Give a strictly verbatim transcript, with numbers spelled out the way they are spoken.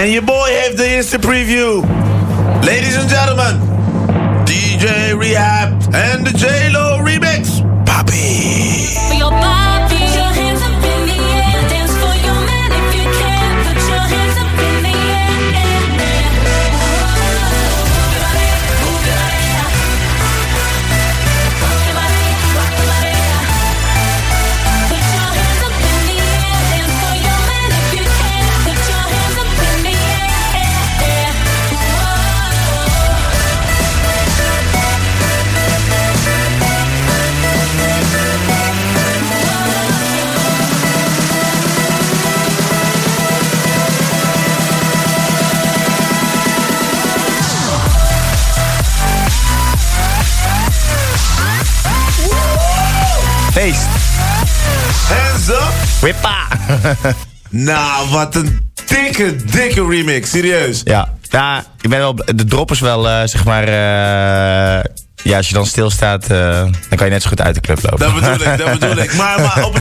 En je boy heeft de eerste preview. Ladies and gentlemen, D J Rehab en de J-Lo remix. Papi. For your Bobby, put your hands up in the air. Dance for your man if you can. Put your hands up in the air. Move your body, rock your body, rock your body. Put your hands up in the air. Dance for your man if you can. Put your hands up in the air. Feest. Hands up. Whippa. Nou, wat een dikke, dikke remix. Serieus. Ja, ja, ik ben wel, de drop is wel, uh, zeg maar... Uh, ja, als je dan stilstaat, uh, dan kan je net zo goed uit de club lopen. Dat bedoel ik, dat bedoel ik. Maar, maar op